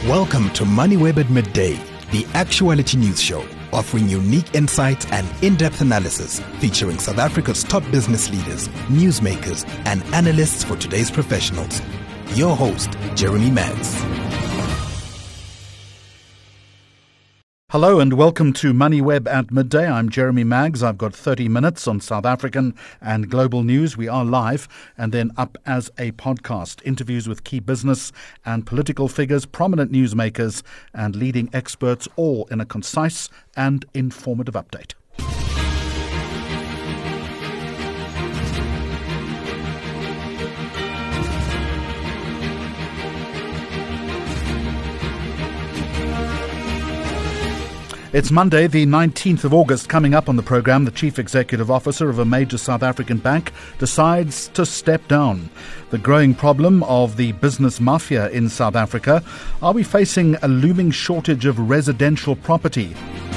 Welcome to MoneyWeb at Midday, the actuality news show, offering unique insights and in-depth analysis, featuring South Africa's top business leaders, newsmakers, and analysts for today's professionals. Your host, Jeremy Maggs. Hello and welcome to MoneyWeb at Midday. I'm Jeremy Maggs. I've got 30 minutes on South African and global news. We are live and then up as a podcast. Interviews with key business and political figures, prominent newsmakers and leading experts, all in a concise and informative update. It's Monday, the 19th of August. Coming up on the programme, the Chief Executive Officer of a major South African bank decides to step down. The growing problem of the business mafia in South Africa. Are we facing a looming shortage of residential property?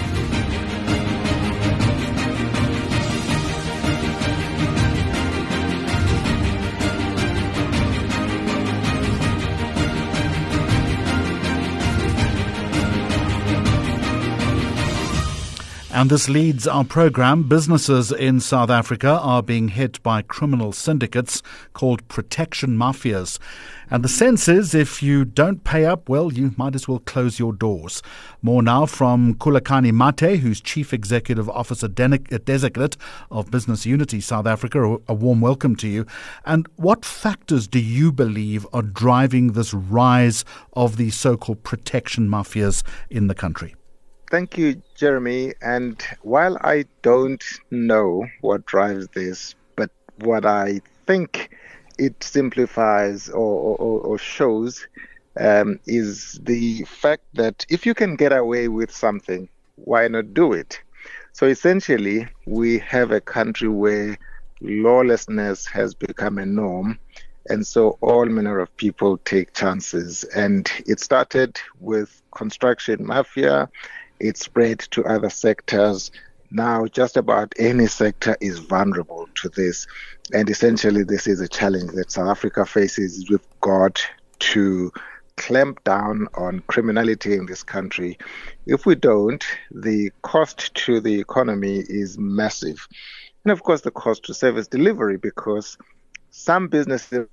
And this leads our program. Businesses in South Africa are being hit by criminal syndicates called protection mafias. And the sense is if you don't pay up, well, you might as well close your doors. More now from Khulekani Mathe, who's Chief Executive Officer Designate of Business Unity South Africa. A warm welcome to you. And what factors do you believe are driving this rise of the so-called protection mafias in the country? Thank you, Jeremy. And while I don't know what drives this, but what I think it simplifies or shows is the fact that if you can get away with something, why not do it? So essentially, we have a country where lawlessness has become a norm. And so all manner of people take chances. And it started with construction mafia. It spread to other sectors. Now, just about any sector is vulnerable to this. And essentially, this is a challenge that South Africa faces. We've got to clamp down on criminality in this country. If we don't, the cost to the economy is massive. And of course, the cost to service delivery, because some businesses,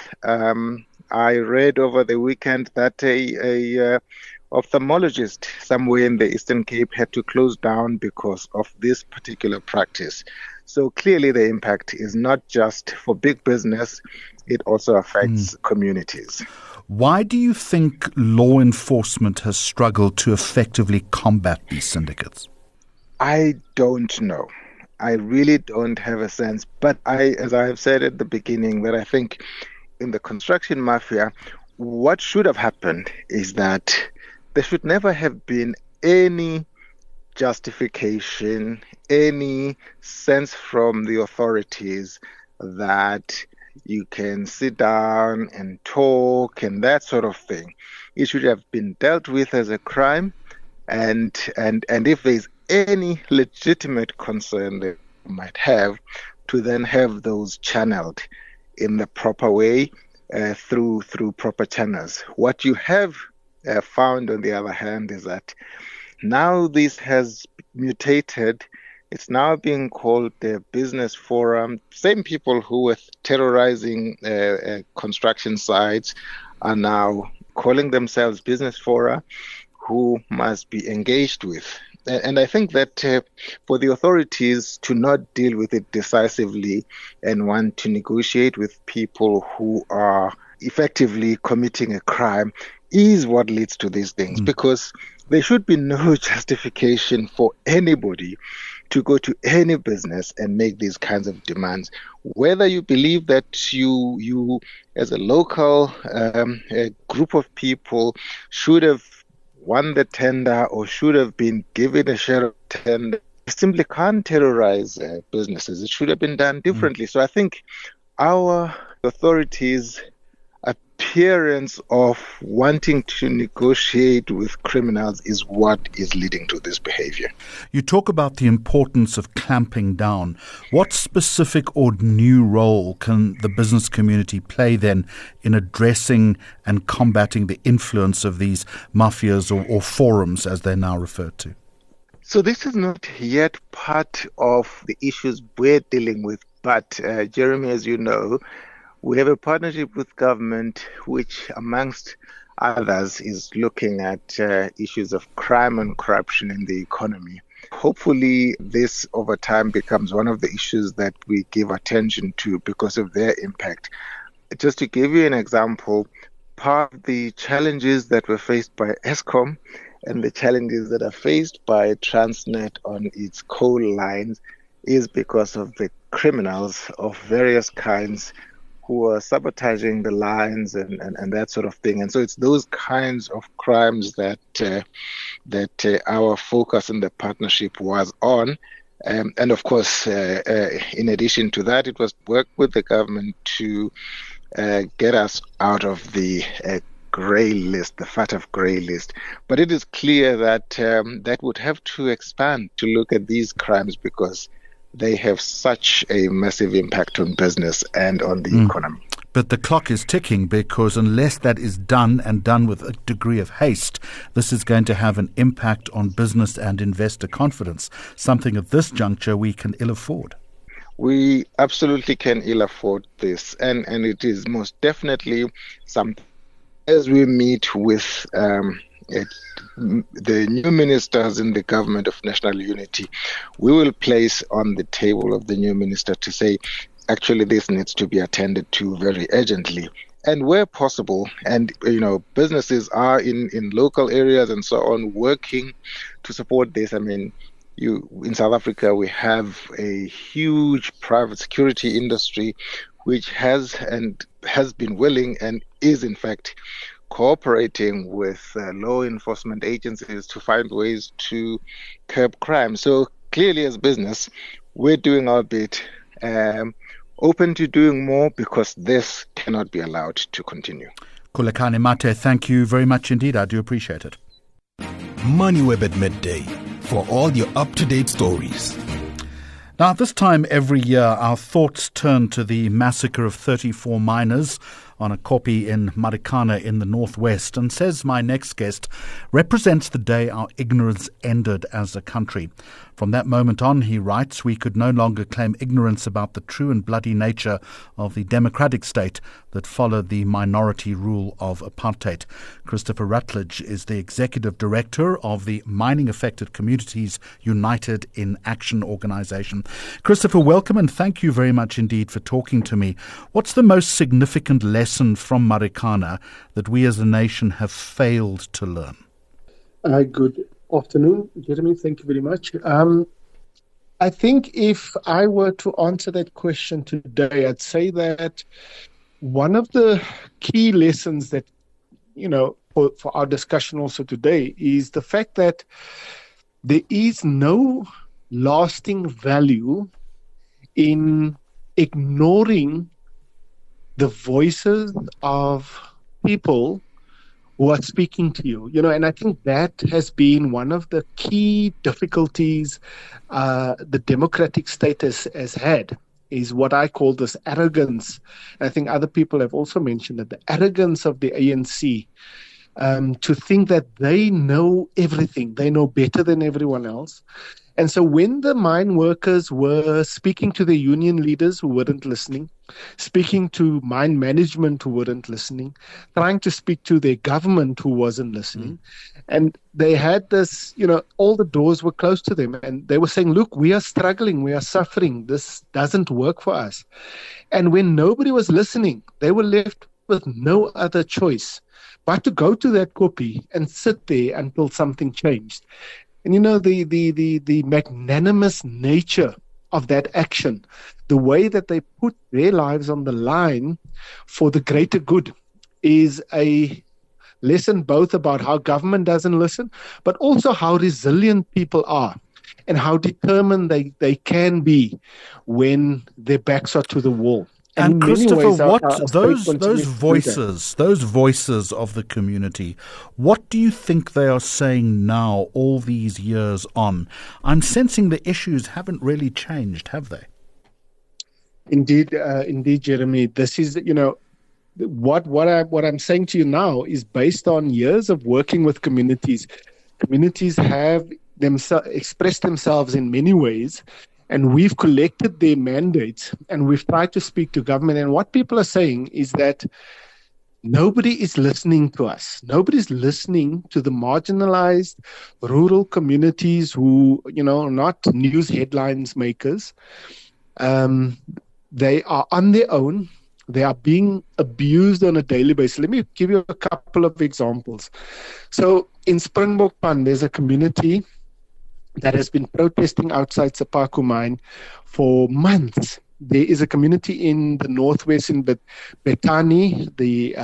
I read over the weekend that a ophthalmologist somewhere in the Eastern Cape had to close down because of this particular practice. So clearly the impact is not just for big business, it also affects communities. Why do you think law enforcement has struggled to effectively combat these syndicates? I don't know. I really don't have a sense. But as I have said at the beginning, that I think in the construction mafia, what should have happened is that there should never have been any justification, any sense from the authorities that you can sit down and talk and that sort of thing. It should have been dealt with as a crime, and if there's any legitimate concern that you might have, to then have those channeled in the proper way through proper channels. What you have found, on the other hand, is that now this has mutated. It's now being called the Business Forum. Same people who were terrorizing construction sites are now calling themselves Business Fora, who must be engaged with. And I think that for the authorities to not deal with it decisively and want to negotiate with people who are effectively committing a crime is what leads to these things, because there should be no justification for anybody to go to any business and make these kinds of demands. Whether you believe that you as a local a group of people should have won the tender or should have been given a share of tender, you simply can't terrorize businesses. It should have been done differently. So I think our authorities are appearance of wanting to negotiate with criminals is what is leading to this behavior. You talk about the importance of clamping down. What specific or new role can the business community play then in addressing and combating the influence of these mafias or forums, as they're now referred to? So this is not yet part of the issues we're dealing with, but Jeremy, as you know, we have a partnership with government which, amongst others, is looking at issues of crime and corruption in the economy. Hopefully, this over time becomes one of the issues that we give attention to because of their impact. Just to give you an example, part of the challenges that were faced by Eskom and the challenges that are faced by Transnet on its coal lines is because of the criminals of various kinds who are sabotaging the lines and that sort of thing. And so it's those kinds of crimes that our focus in the partnership was on. And of course, in addition to that, it was work with the government to get us out of the grey list, the FATF grey list. But it is clear that that would have to expand to look at these crimes because they have such a massive impact on business and on the economy. But the clock is ticking because unless that is done and done with a degree of haste, this is going to have an impact on business and investor confidence, something at this juncture we can ill afford. We absolutely can ill afford this, and it is most definitely something as we meet with the new ministers in the government of national unity, we will place on the table of the new minister to say, actually, this needs to be attended to very urgently. And where possible, and businesses are in local areas and so on, working to support this. I mean, in South Africa, we have a huge private security industry which has been willing and is in fact cooperating with law enforcement agencies to find ways to curb crime. So clearly as business, we're doing our bit, open to doing more because this cannot be allowed to continue. Khulekani Mathe, thank you very much indeed. I do appreciate it. MoneyWeb at midday for all your up-to-date stories. Now, this time every year, our thoughts turn to the massacre of 34 miners on a koppie in Marikana in the northwest, and says my next guest represents the day our ignorance ended as a country. From that moment on, he writes, we could no longer claim ignorance about the true and bloody nature of the democratic state that followed the minority rule of apartheid. Christopher Rutledge is the executive director of the Mining Affected Communities United in Action organization. Christopher, welcome and thank you very much indeed for talking to me. What's the most significant lesson from Marikana that we as a nation have failed to learn? Good afternoon, Jeremy. Thank you very much. I think if I were to answer that question today, I'd say that one of the key lessons that, for our discussion also today is the fact that there is no lasting value in ignoring the voices of people who are speaking to you, and I think that has been one of the key difficulties the democratic state has had, is what I call this arrogance. And I think other people have also mentioned that the arrogance of the ANC to think that they know everything, they know better than everyone else. And so when the mine workers were speaking to the union leaders who weren't listening, speaking to mine management who weren't listening, trying to speak to their government who wasn't listening, and they had this, all the doors were closed to them, and they were saying, look, we are struggling, we are suffering, this doesn't work for us. And when nobody was listening, they were left with no other choice but to go to that koppie and sit there until something changed. And the magnanimous nature of that action, the way that they put their lives on the line for the greater good, is a lesson both about how government doesn't listen, but also how resilient people are and how determined they can be when their backs are to the wall. And in many Christopher, ways, what our state those continues to do that. those voices of the community, what do you think they are saying now, all these years on? I'm sensing the issues haven't really changed, have they? Indeed, Jeremy. This is, what I'm saying to you now is based on years of working with communities. Communities have expressed themselves in many ways, and we've collected their mandates and we've tried to speak to government. And what people are saying is that nobody is listening to us. Nobody's listening to the marginalized rural communities who, are not news headlines makers. They are on their own. They are being abused on a daily basis. Let me give you a couple of examples. So in Springbok Pan, there's a community that has been protesting outside Sepaku mine for months. There is a community in the northwest in Bethani, the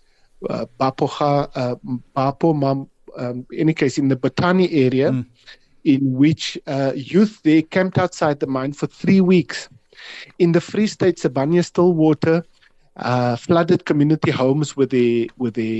any case in the Bethani area, in which youth they camped outside the mine for 3 weeks. In the Free State, Sibanye Stillwater flooded community homes with the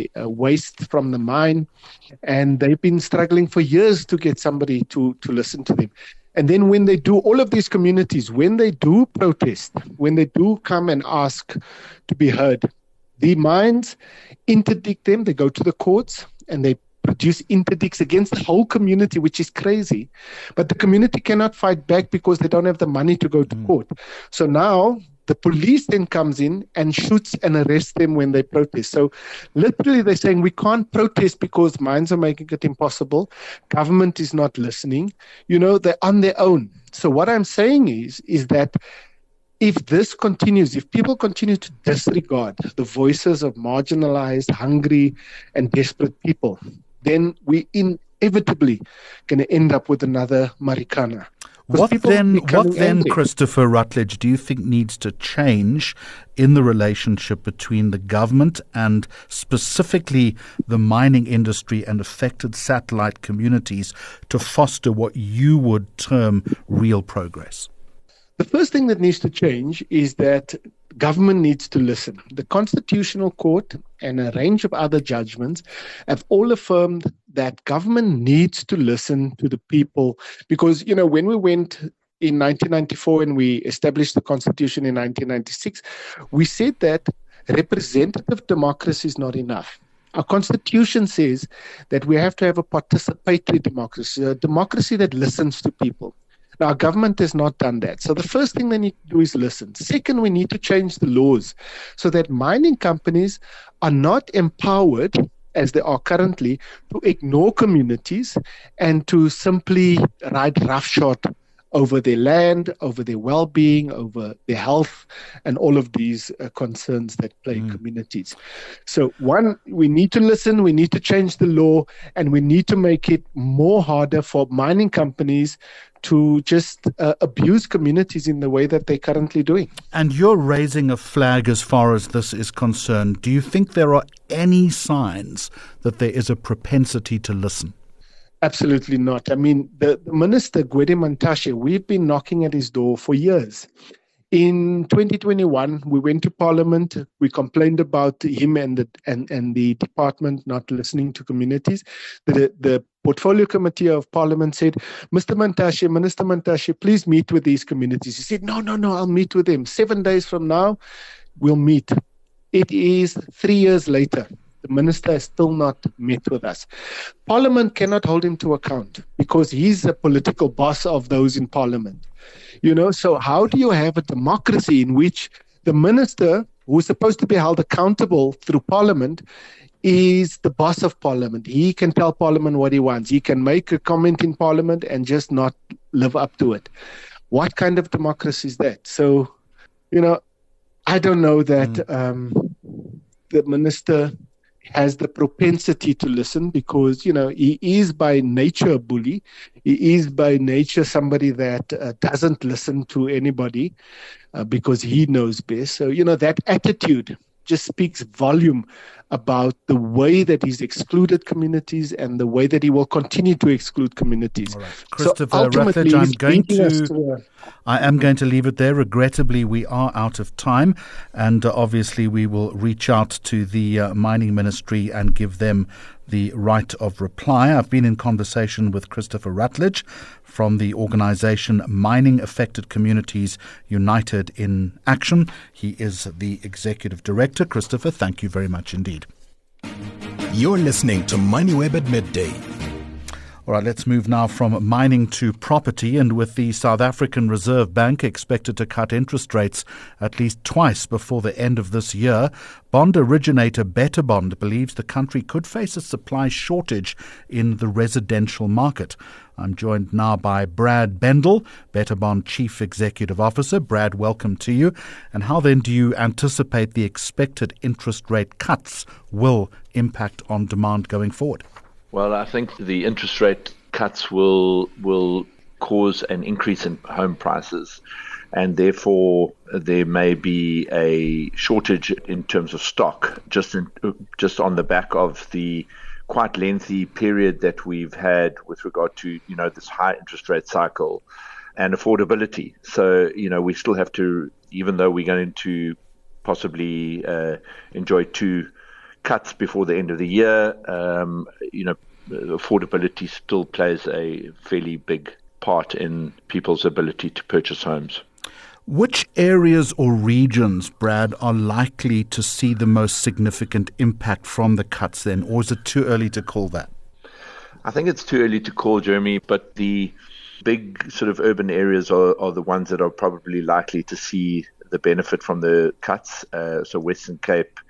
waste from the mine, and they've been struggling for years to get somebody to listen to them. And then when they do, all of these communities, when they do protest, when they do come and ask to be heard, the mines interdict them. They go to the courts and they produce interdicts against the whole community, which is crazy. But the community cannot fight back because they don't have the money to go to court. So now the police then comes in and shoots and arrests them when they protest. So literally they're saying we can't protest because mines are making it impossible. Government is not listening. They're on their own. So what I'm saying is that if this continues, if people continue to disregard the voices of marginalized, hungry, and desperate people, then we inevitably going to end up with another Marikana. What then, Christopher Rutledge, do you think needs to change in the relationship between the government and specifically the mining industry and affected satellite communities to foster what you would term real progress? The first thing that needs to change is that government needs to listen. The Constitutional Court and a range of other judgments have all affirmed that government needs to listen to the people because, when we went in 1994 and we established the Constitution in 1996, we said that representative democracy is not enough. Our Constitution says that we have to have a participatory democracy, a democracy that listens to people. Now, our government has not done that. So the first thing they need to do is listen. Second, we need to change the laws so that mining companies are not empowered, as they are currently, to ignore communities and to simply ride roughshod over their land, over their well-being, over their health, and all of these concerns that plague communities. So one, we need to listen, we need to change the law, and we need to make it more harder for mining companies to just abuse communities in the way that they're currently doing. And you're raising a flag as far as this is concerned. Do you think there are any signs that there is a propensity to listen? Absolutely not. I mean, the Minister, Gwede Mantashe, we've been knocking at his door for years. In 2021, we went to Parliament. We complained about him and the department not listening to communities. The Portfolio Committee of Parliament said, Minister Mantashe, please meet with these communities. He said, no, I'll meet with them. 7 days from now, we'll meet. It is 3 years later. The minister has still not met with us. Parliament cannot hold him to account because he's a political boss of those in Parliament. So how do you have a democracy in which the minister, who's supposed to be held accountable through Parliament, is the boss of Parliament? He can tell Parliament what he wants. He can make a comment in Parliament and just not live up to it. What kind of democracy is that? So, I don't know that the minister has the propensity to listen because, he is by nature a bully. He is by nature somebody that doesn't listen to anybody because he knows best. So, that attitude just speaks volume about the way that he's excluded communities and the way that he will continue to exclude communities. All right. Christopher ultimately, Rutledge, I am going to leave it there. Regrettably, we are out of time, and obviously we will reach out to the Mining Ministry and give them the right of reply. I've been in conversation with Christopher Rutledge from the organisation Mining Affected Communities United in Action. He is the Executive Director. Christopher, thank you very much indeed. You're listening to MoneyWeb at Midday. All right, let's move now from mining to property. And with the South African Reserve Bank expected to cut interest rates at least twice before the end of this year, bond originator BetterBond believes the country could face a supply shortage in the residential market. I'm joined now by Brad Bendel, BetterBond Chief Executive Officer. Brad, welcome to you. And how then do you anticipate the expected interest rate cuts will impact on demand going forward? Well, I think the interest rate cuts will cause an increase in home prices, and therefore there may be a shortage in terms of stock, just on the back of the quite lengthy period that we've had with regard to this high interest rate cycle and affordability. So we still have to, even though we're going to possibly enjoy two cuts before the end of the year, affordability still plays a fairly big part in people's ability to purchase homes. Which areas or regions, Brad, are likely to see the most significant impact from the cuts then, or is it too early to call that? I think it's too early to call, Jeremy, but the big sort of urban areas are the ones that are probably likely to see the benefit from the cuts. So Western Cape,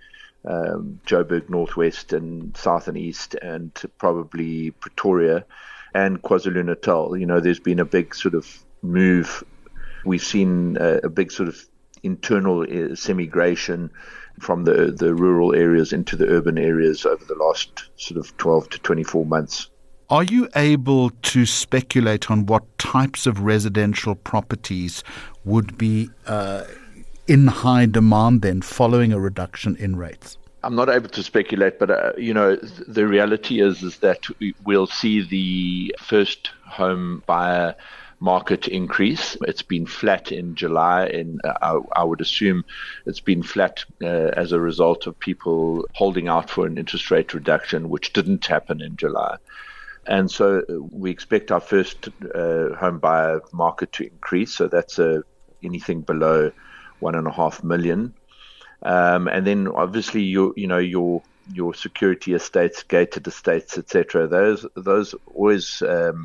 Joburg, Northwest and South and East, and probably Pretoria and KwaZulu-Natal. There's been a big sort of move. We've seen a big sort of internal semigration from the rural areas into the urban areas over the last sort of 12 to 24 months. Are you able to speculate on what types of residential properties would be in high demand then following a reduction in rates? I'm not able to speculate, but the reality is that we'll see the first home buyer market increase. It's been flat in July, and I would assume it's been flat as a result of people holding out for an interest rate reduction, which didn't happen in July. And so we expect our first home buyer market to increase. So that's anything below 1.5 million. And then obviously your security estates, gated estates, etc. Those always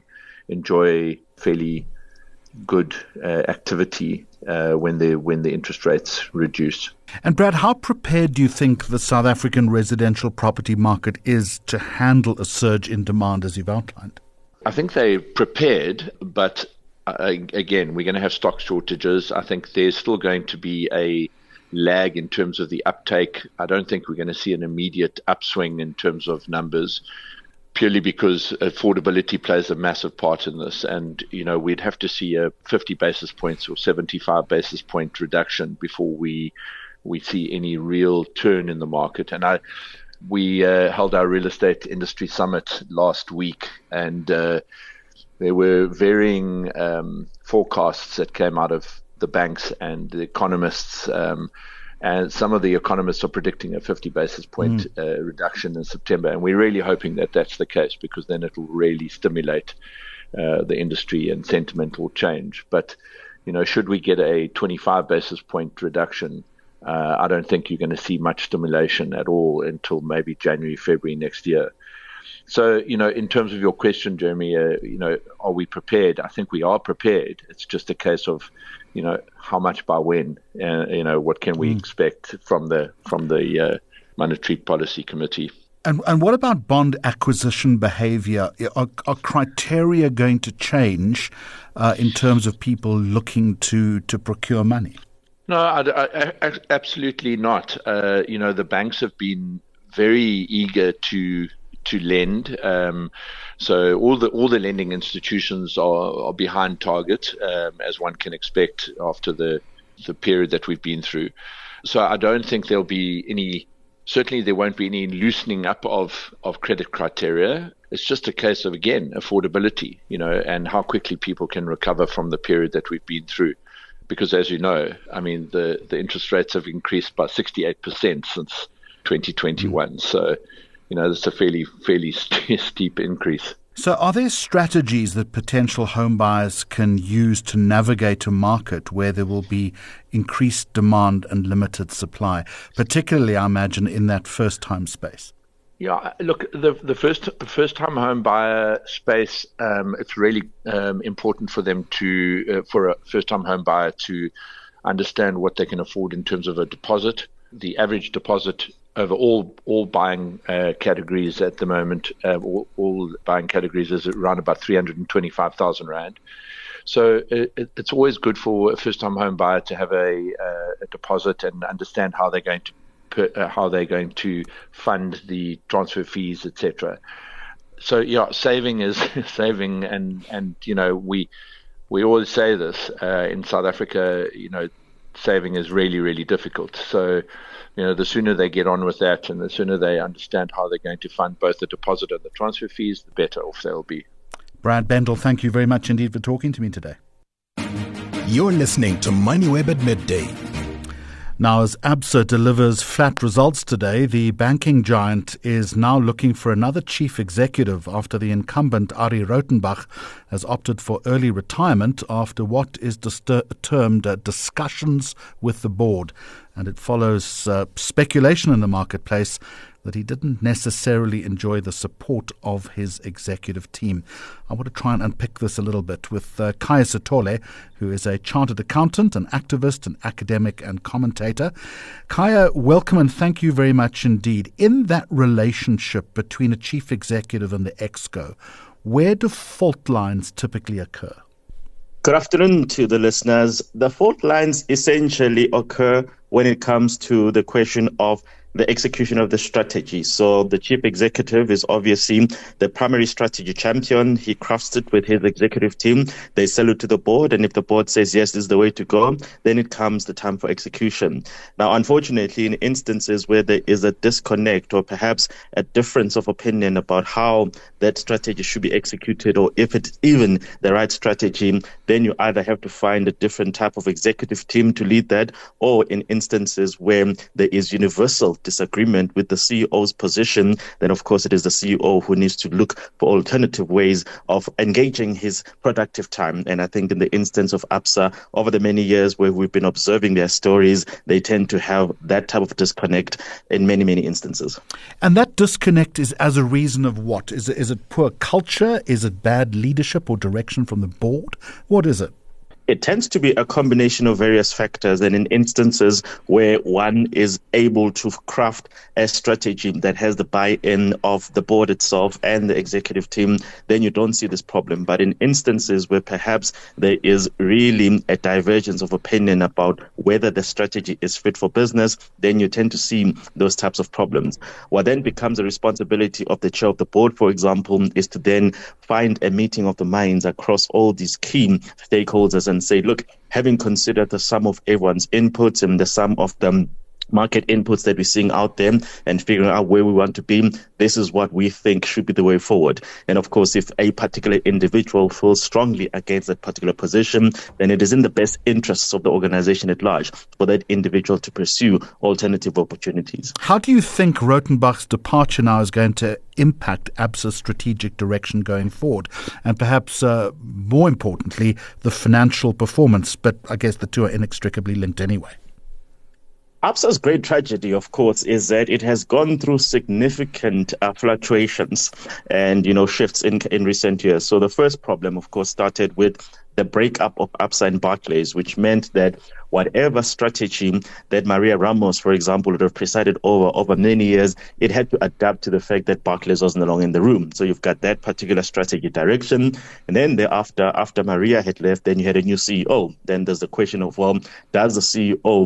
enjoy fairly good activity when the interest rates reduce. And Brad, how prepared do you think the South African residential property market is to handle a surge in demand as you've outlined? I think they're prepared, but again, we're going to have stock shortages. I think there's still going to be a lag in terms of the uptake. I don't think we're going to see an immediate upswing in terms of numbers, purely because affordability plays a massive part in this. And, we'd have to see a 50 basis points or 75 basis point reduction before we see any real turn in the market. And we held our real estate industry summit last week, and there were varying forecasts that came out of the banks and the economists, and some of the economists are predicting a 50 basis point reduction in September, and we're really hoping that that's the case, because then it will really stimulate the industry and sentiment will change. But should we get a 25 basis point reduction, I don't think you're going to see much stimulation at all until maybe January, February next year. So, in terms of your question, Jeremy, are we prepared? I think we are prepared. It's just a case of, how much by when, what can we expect from the Monetary Policy Committee. And what about bond acquisition behavior? Are criteria going to change in terms of people looking to procure money? No, absolutely not. The banks have been very eager to lend. So all the lending institutions are behind target, as one can expect after the period that we've been through. So I don't think there'll be any certainly there won't be any loosening up of credit criteria. It's just a case of, again, affordability, and how quickly people can recover from the period that we've been through. Because as you know, I mean, the interest rates have increased by 68% since 2021. So, it's a fairly steep increase. So are there strategies that potential home buyers can use to navigate a market where there will be increased demand and limited supply, particularly, I imagine, in that first-time space? Yeah, look, the first-time home buyer space, it's really important for them for a first-time home buyer to understand what they can afford in terms of a deposit. The average deposit over all buying categories at the moment, all buying categories is around about 325,000 Rand. So it's always good for a first-time home buyer to have a deposit and understand how they're going to fund the transfer fees, etc. So yeah, saving is saving, and we always say this in South Africa. Saving is really, really difficult. So, the sooner they get on with that and the sooner they understand how they're going to fund both the deposit and the transfer fees, the better off they'll be. Brad Bendel, thank you very much indeed for talking to me today. You're listening to MoneyWeb at Midday. Now, as ABSA delivers flat results today, the banking giant is now looking for another chief executive after the incumbent Arie Rautenbach has opted for early retirement after what is termed discussions with the board. And it follows speculation in the marketplace that he didn't necessarily enjoy the support of his executive team. I want to try and unpick this a little bit with Khaya Sithole, who is a chartered accountant, an activist, an academic and commentator. Khaya, welcome and thank you very much indeed. In that relationship between a chief executive and the exco, where do fault lines typically occur? Good afternoon to the listeners. The fault lines essentially occur when it comes to the question of the execution of the strategy. So the chief executive is obviously the primary strategy champion. He crafts it with his executive team. They sell it to the board. And if the board says, yes, this is the way to go, then it comes the time for execution. Now, unfortunately, in instances where there is a disconnect or perhaps a difference of opinion about how that strategy should be executed, or if it's even the right strategy, then you either have to find a different type of executive team to lead that, or in instances where there is universal disagreement with the CEO's position, then of course it is the CEO who needs to look for alternative ways of engaging his productive time. And I think in the instance of ABSA, over the many years where we've been observing their stories, they tend to have that type of disconnect in many, many instances. And that disconnect is as a reason of what? Is it poor culture? Is it bad leadership or direction from the board? What is it? It tends to be a combination of various factors, and in instances where one is able to craft a strategy that has the buy-in of the board itself and the executive team, then you don't see this problem. But in instances where perhaps there is really a divergence of opinion about whether the strategy is fit for business, then you tend to see those types of problems. What then becomes a responsibility of the chair of the board, for example, is to then find a meeting of the minds across all these key stakeholders and say, look, having considered the sum of everyone's inputs and the sum of the market inputs that we're seeing out there and figuring out where we want to be, this is what we think should be the way forward. And of course, if a particular individual feels strongly against that particular position, then it is in the best interests of the organization at large for that individual to pursue alternative opportunities. How do you think Rautenbach's departure now is going to impact ABSA's strategic direction going forward? And perhaps more importantly, the financial performance, but I guess the two are inextricably linked anyway. ABSA's great tragedy, of course, is that it has gone through significant fluctuations and, shifts in recent years. So the first problem, of course, started with the breakup of ABSA and Barclays, which meant that whatever strategy that Maria Ramos, for example, would have presided over many years, it had to adapt to the fact that Barclays was no longer in the room. So you've got that particular strategy direction. And then thereafter, after Maria had left, then you had a new CEO. Then there's the question of, well, does the CEO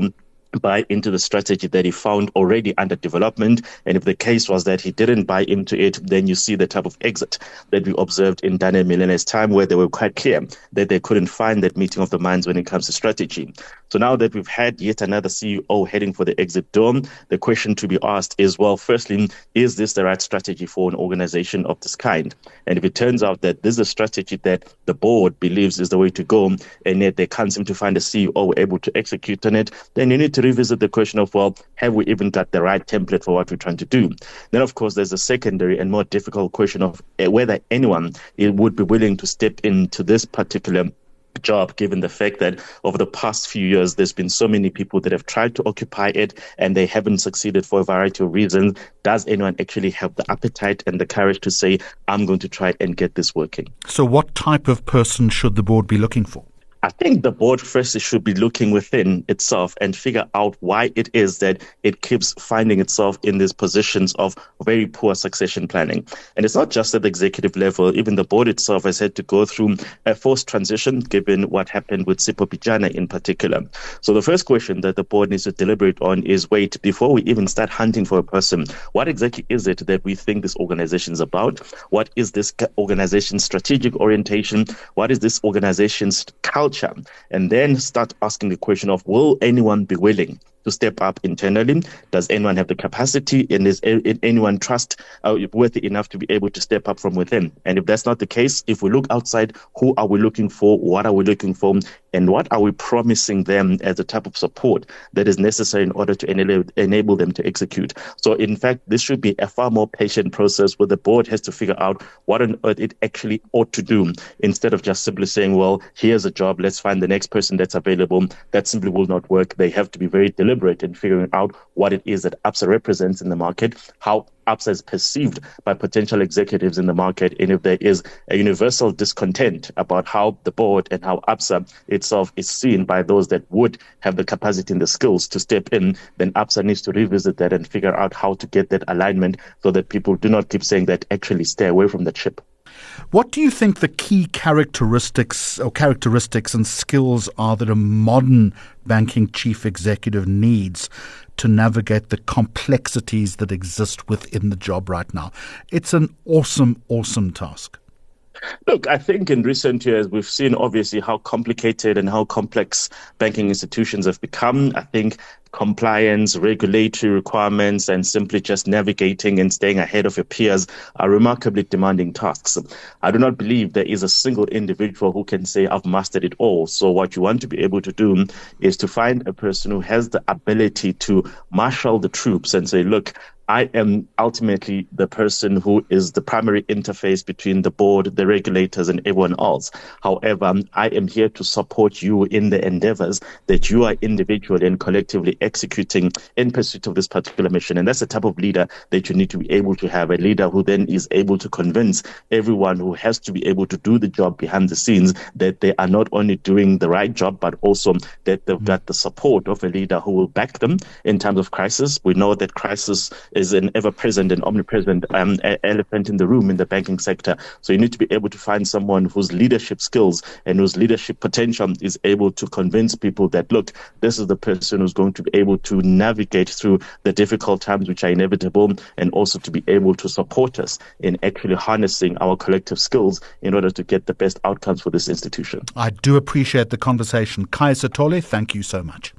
buy into the strategy that he found already under development. And if the case was that he didn't buy into it, then you see the type of exit that we observed in Daniel Milene's time, where they were quite clear that they couldn't find that meeting of the minds when it comes to strategy. So now that we've had yet another CEO heading for the exit door, the question to be asked is, well, firstly, is this the right strategy for an organization of this kind? And if it turns out that this is a strategy that the board believes is the way to go, and yet they can't seem to find a CEO able to execute on it, then you need to revisit the question of, well, have we even got the right template for what we're trying to do? Then, of course, there's a secondary and more difficult question of whether anyone would be willing to step into this particular job, given the fact that over the past few years, there's been so many people that have tried to occupy it and they haven't succeeded for a variety of reasons. Does anyone actually have the appetite and the courage to say, I'm going to try and get this working? So what type of person should the board be looking for? I think the board first should be looking within itself and figure out why it is that it keeps finding itself in these positions of very poor succession planning. And it's not just at the executive level. Even the board itself has had to go through a forced transition, given what happened with Sipho Pejana in particular. So the first question that the board needs to deliberate on is, wait, before we even start hunting for a person, what exactly is it that we think this organization is about? What is this organization's strategic orientation? What is this organization's culture? And then start asking the question of, will anyone be willing to step up internally? Does anyone have the capacity, and is anyone worthy enough to be able to step up from within? And if that's not the case, if we look outside, who are we looking for? What are we looking for? And what are we promising them as the type of support that is necessary in order to enable them to execute? So in fact, this should be a far more patient process where the board has to figure out what on earth it actually ought to do, instead of just simply saying, well, here's a job, let's find the next person that's available. That simply will not work. They have to be very deliberate in figuring out what it is that Absa represents in the market, how Absa is perceived by potential executives in the market, and if there is a universal discontent about how the board and how Absa itself is seen by those that would have the capacity and the skills to step in, then Absa needs to revisit that and figure out how to get that alignment so that people do not keep saying that actually stay away from the ship. What do you think the key characteristics and skills are that a modern banking chief executive needs to navigate the complexities that exist within the job right now? It's an awesome, awesome task. Look, I think in recent years, we've seen obviously how complicated and how complex banking institutions have become. I think compliance, regulatory requirements, and simply just navigating and staying ahead of your peers are remarkably demanding tasks. I do not believe there is a single individual who can say, I've mastered it all. So what you want to be able to do is to find a person who has the ability to marshal the troops and say, look, I am ultimately the person who is the primary interface between the board, the regulators, and everyone else. However, I am here to support you in the endeavors that you are individually and collectively executing in pursuit of this particular mission. And that's the type of leader that you need to be able to have, a leader who then is able to convince everyone who has to be able to do the job behind the scenes that they are not only doing the right job, but also that they've got the support of a leader who will back them in times of crisis. We know that crisis is an ever-present and omnipresent elephant in the room in the banking sector. So you need to be able to find someone whose leadership skills and whose leadership potential is able to convince people that, look, this is the person who's going to be able to navigate through the difficult times which are inevitable, and also to be able to support us in actually harnessing our collective skills in order to get the best outcomes for this institution. I do appreciate the conversation. Khaya Sithole, thank you so much.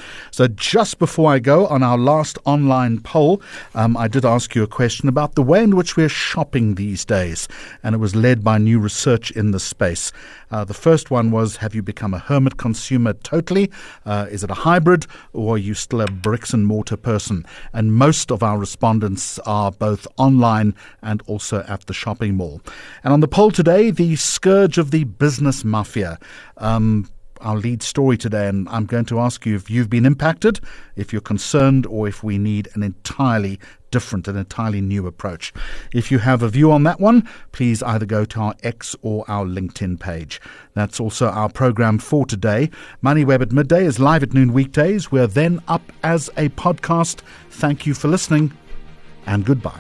So just before I go, on our last online poll, I did ask you a question about the way in which we're shopping these days, and it was led by new research in the space. The first one was, have you become a hermit consumer totally? Is it a hybrid, or are you still a bricks and mortar person? And most of our respondents are both online and also at the shopping mall. And on the poll today, the scourge of the business mafia. Our lead story today, and I'm going to ask you if you've been impacted, if you're concerned, or if we need an entirely different, an entirely new approach. If you have a view on that one, please either go to our X or our LinkedIn page. That's also our program for today. MoneyWeb at Midday is live at noon weekdays. We're then up as a podcast. Thank you for listening, and goodbye.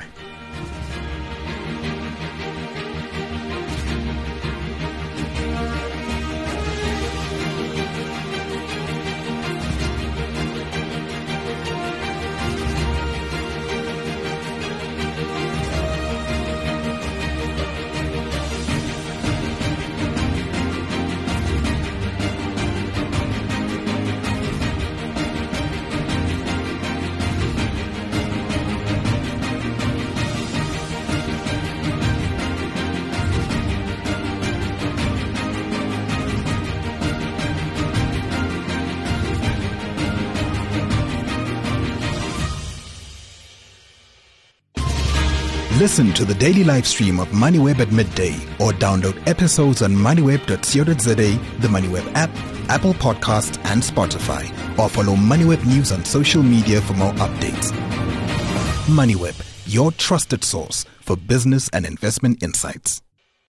Listen to the daily live stream of MoneyWeb at midday or download episodes on moneyweb.co.za, the MoneyWeb app, Apple Podcasts and Spotify, or follow MoneyWeb News on social media for more updates. MoneyWeb, your trusted source for business and investment insights.